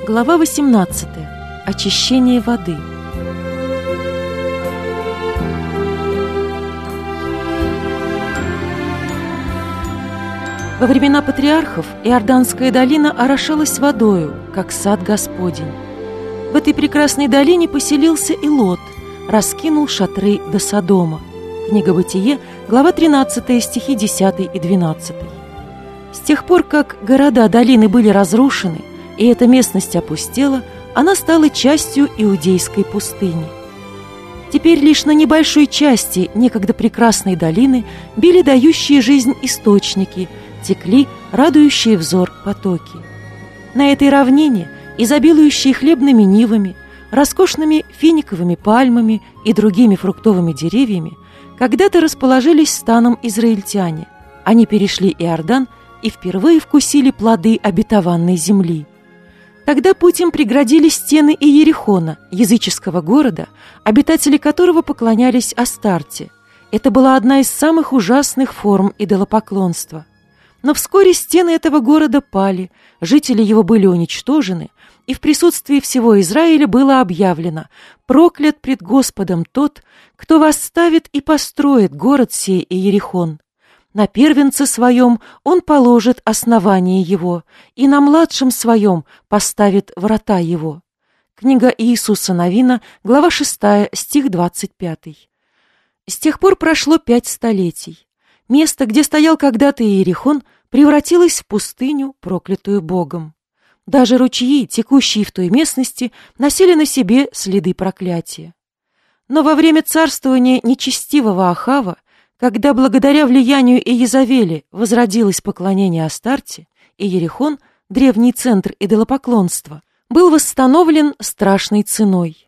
Глава 18. Очищение воды. Во времена патриархов Иорданская долина орошалась водою, как сад Господень. В этой прекрасной долине поселился и Лот, раскинул шатры до Содома. Книга Бытие, глава 13, стихи 10 и 12. С тех пор, как города долины были разрушены, и эта местность опустела, она стала частью иудейской пустыни. Теперь лишь на небольшой части некогда прекрасной долины били дающие жизнь источники, текли радующие взор потоки. На этой равнине, изобилующей хлебными нивами, роскошными финиковыми пальмами и другими фруктовыми деревьями, когда-то расположились станом израильтяне. Они перешли Иордан и впервые вкусили плоды обетованной земли. Тогда путь им преградили стены Иерихона, языческого города, обитатели которого поклонялись Астарте. Это была одна из самых ужасных форм идолопоклонства. Но вскоре стены этого города пали, жители его были уничтожены, и в присутствии всего Израиля было объявлено: «Проклят пред Господом тот, кто восставит и построит город сей Иерихон. На первенце своем он положит основание его, и на младшем своем поставит врата его». Книга Иисуса Навина, глава 6, стих 25. С тех пор прошло 5 столетий. Место, где стоял когда-то Иерихон, превратилось в пустыню, проклятую Богом. Даже ручьи, текущие в той местности, носили на себе следы проклятия. Но во время царствования нечестивого Ахава, когда благодаря влиянию Иезавели возродилось поклонение Астарте, Иерихон, древний центр идолопоклонства, был восстановлен страшной ценой.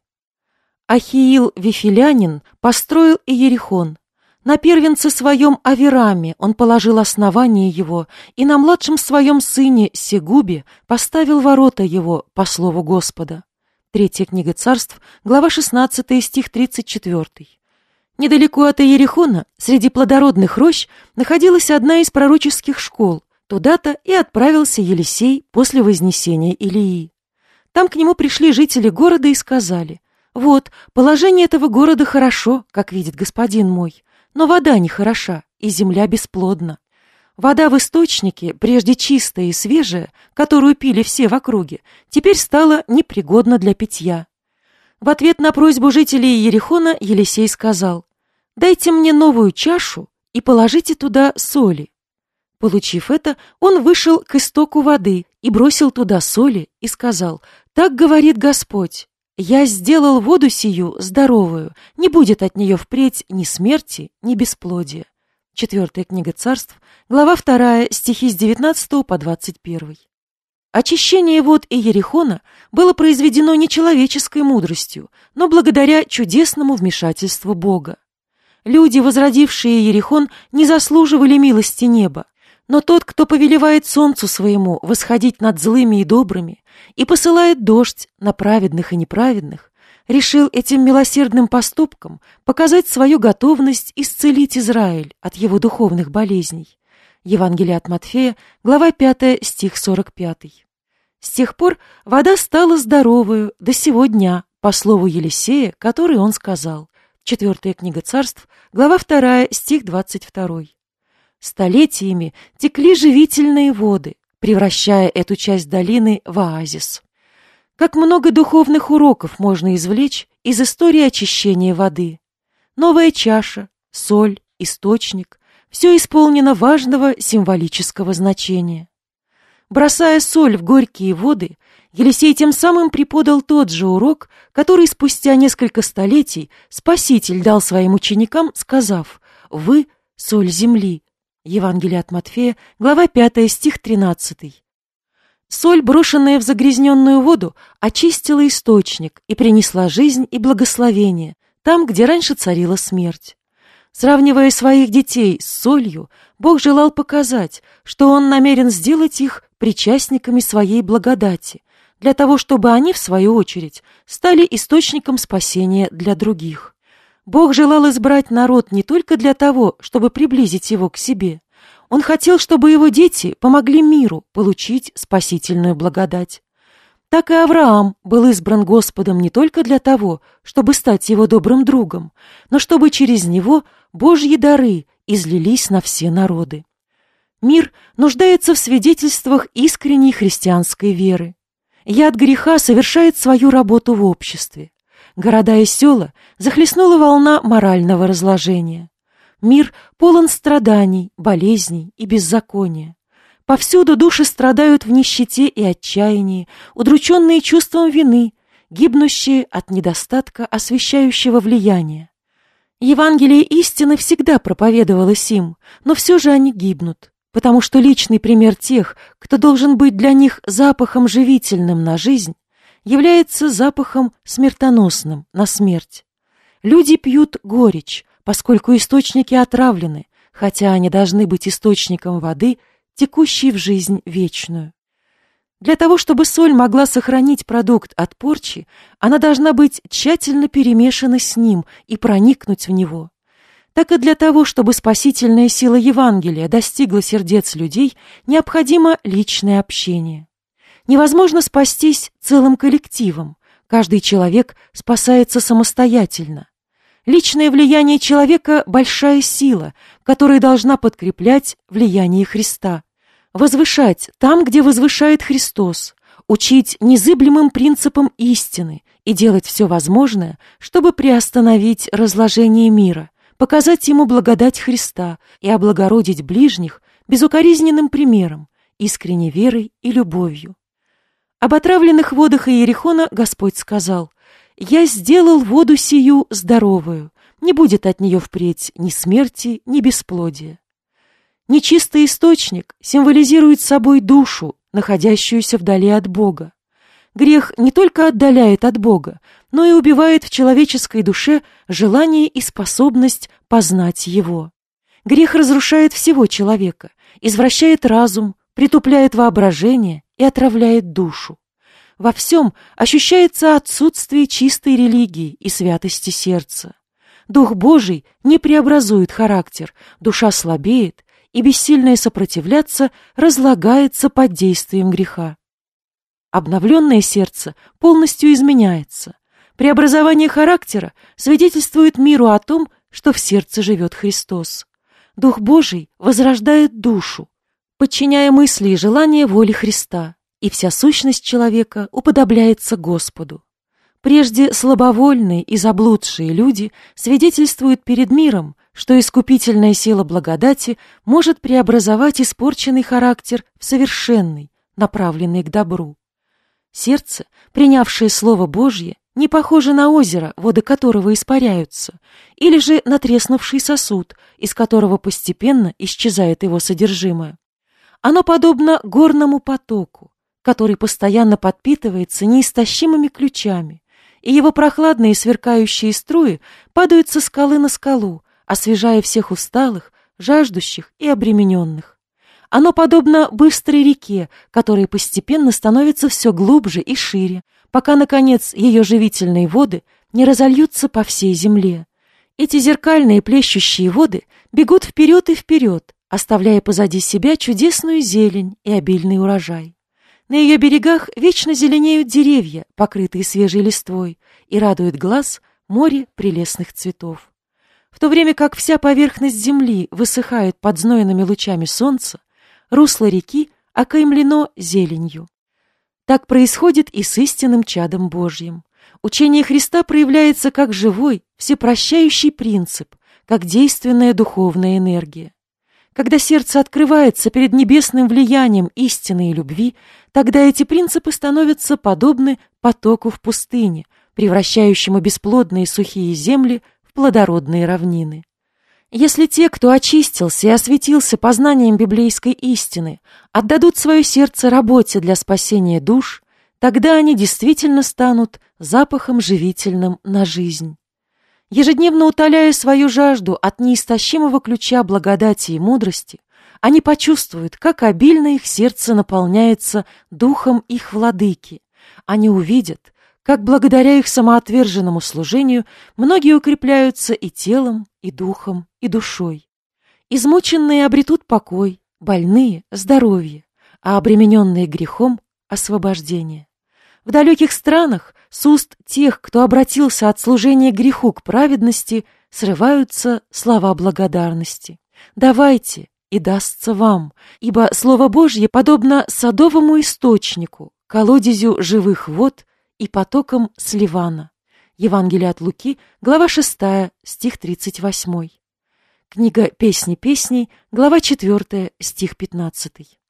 Ахиил Вифилянин построил Иерихон. На первенце своем Авираме он положил основание его, и на младшем своем сыне Сегубе поставил ворота его, по слову Господа. Третья книга Царств, глава 16, стих 34. Недалеко от Иерихона, среди плодородных рощ, находилась одна из пророческих школ. Туда-то и отправился Елисей после вознесения Илии. Там к нему пришли жители города и сказали: «Вот, положение этого города хорошо, как видит господин мой, но вода нехороша, и земля бесплодна. Вода в источнике, прежде чистая и свежая, которую пили все в округе, теперь стала непригодна для питья». В ответ на просьбу жителей Иерихона Елисей сказал: «Дайте мне новую чашу и положите туда соли». Получив это, он вышел к истоку воды и бросил туда соли и сказал: «Так говорит Господь: я сделал воду сию здоровую, не будет от нее впредь ни смерти, ни бесплодия». Четвертая книга Царств, глава 2, стихи с 19 по 21. Очищение вод Иерихона было произведено не человеческой мудростью, но благодаря чудесному вмешательству Бога. Люди, возродившие Иерихон, не заслуживали милости неба, но тот, кто повелевает солнцу своему восходить над злыми и добрыми и посылает дождь на праведных и неправедных, решил этим милосердным поступком показать свою готовность исцелить Израиль от его духовных болезней. Евангелие от Матфея, глава 5, стих 45. С тех пор вода стала здоровою до сего дня, по слову Елисея, который он сказал. Четвертая книга Царств, глава 2, стих 22. Столетиями текли живительные воды, превращая эту часть долины в оазис. Как много духовных уроков можно извлечь из истории очищения воды. Новая чаша, соль, источник – все исполнено важного символического значения. Бросая соль в горькие воды, Елисей тем самым преподал тот же урок, который спустя несколько столетий Спаситель дал своим ученикам, сказав: «Вы – соль земли». Евангелие от Матфея, глава 5, стих 13. Соль, брошенная в загрязненную воду, очистила источник и принесла жизнь и благословение там, где раньше царила смерть. Сравнивая своих детей с солью, Бог желал показать, что Он намерен сделать их причастниками своей благодати, для того, чтобы они, в свою очередь, стали источником спасения для других. Бог желал избрать народ не только для того, чтобы приблизить его к себе. Он хотел, чтобы его дети помогли миру получить спасительную благодать. Так и Авраам был избран Господом не только для того, чтобы стать его добрым другом, но чтобы через него Божьи дары излились на все народы. Мир нуждается в свидетельствах искренней христианской веры. Яд греха совершает свою работу в обществе. Города и села захлестнула волна морального разложения. Мир полон страданий, болезней и беззакония. Повсюду души страдают в нищете и отчаянии, удрученные чувством вины, гибнущие от недостатка освящающего влияния. Евангелие истины всегда проповедовалось им, но все же они гибнут, потому что личный пример тех, кто должен быть для них запахом живительным на жизнь, является запахом смертоносным на смерть. Люди пьют горечь, поскольку источники отравлены, хотя они должны быть источником воды, текущей в жизнь вечную. Для того, чтобы соль могла сохранить продукт от порчи, она должна быть тщательно перемешана с ним и проникнуть в него. Так и для того, чтобы спасительная сила Евангелия достигла сердец людей, необходимо личное общение. Невозможно спастись целым коллективом. Каждый человек спасается самостоятельно. Личное влияние человека – большая сила, которая должна подкреплять влияние Христа, возвышать там, где возвышает Христос, учить незыблемым принципам истины и делать все возможное, чтобы приостановить разложение мира, показать ему благодать Христа и облагородить ближних безукоризненным примером, искренней верой и любовью. Об отравленных водах Иерихона Господь сказал: «Я сделал воду сию здоровую, не будет от нее впредь ни смерти, ни бесплодия». Нечистый источник символизирует собой душу, находящуюся вдали от Бога. Грех не только отдаляет от Бога, но и убивает в человеческой душе желание и способность познать Его. Грех разрушает всего человека, извращает разум, притупляет воображение и отравляет душу. Во всем ощущается отсутствие чистой религии и святости сердца. Дух Божий не преобразует характер, душа слабеет, и бессильное сопротивляться разлагается под действием греха. Обновленное сердце полностью изменяется. Преобразование характера свидетельствует миру о том, что в сердце живет Христос. Дух Божий возрождает душу, подчиняя мысли и желания воле Христа, и вся сущность человека уподобляется Господу. Прежде слабовольные и заблудшие люди свидетельствуют перед миром, что искупительная сила благодати может преобразовать испорченный характер в совершенный, направленный к добру. Сердце, принявшее Слово Божье, не похоже на озеро, воды которого испаряются, или же на треснувший сосуд, из которого постепенно исчезает его содержимое. Оно подобно горному потоку, который постоянно подпитывается неистощимыми ключами, и его прохладные сверкающие струи падают со скалы на скалу, освежая всех усталых, жаждущих и обремененных. Оно подобно быстрой реке, которая постепенно становится все глубже и шире, пока, наконец, ее живительные воды не разольются по всей земле. Эти зеркальные плещущие воды бегут вперед и вперед, оставляя позади себя чудесную зелень и обильный урожай. На ее берегах вечно зеленеют деревья, покрытые свежей листвой, и радует глаз море прелестных цветов. В то время как вся поверхность земли высыхает под знойными лучами солнца, русло реки окаймлено зеленью. Так происходит и с истинным чадом Божьим. Учение Христа проявляется как живой, всепрощающий принцип, как действенная духовная энергия. Когда сердце открывается перед небесным влиянием истины и любви, тогда эти принципы становятся подобны потоку в пустыне, превращающему бесплодные сухие земли в плодородные равнины. Если те, кто очистился и осветился познанием библейской истины, отдадут свое сердце работе для спасения душ, тогда они действительно станут запахом живительным на жизнь. Ежедневно утоляя свою жажду от неистощимого ключа благодати и мудрости, они почувствуют, как обильно их сердце наполняется духом их владыки. Они увидят, как благодаря их самоотверженному служению многие укрепляются и телом, и духом, и душой. Измученные обретут покой, больные — здоровье, а обремененные грехом — освобождение. В далеких странах с уст тех, кто обратился от служения греху к праведности, срываются слова благодарности. «Давайте, и дастся вам, ибо Слово Божье подобно садовому источнику, колодезю живых вод и потокам с Ливана». Евангелие от Луки, глава 6, стих 38. Книга «Песни песней», глава 4, стих 15.